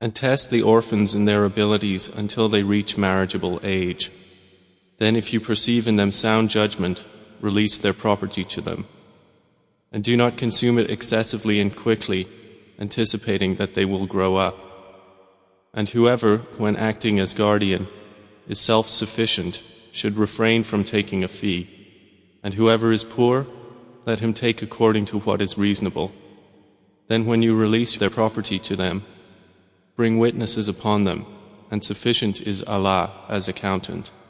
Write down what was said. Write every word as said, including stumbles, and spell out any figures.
And test the orphans in their abilities until they reach marriageable age. Then if you perceive in them sound judgment, release their property to them. And do not consume it excessively and quickly, anticipating that they will grow up. And whoever, when acting as guardian, is self-sufficient, should refrain from taking a fee. And whoever is poor, let him take according to what is reasonable. Then when you release their property to them, bring witnesses upon them, and sufficient is Allah as accountant.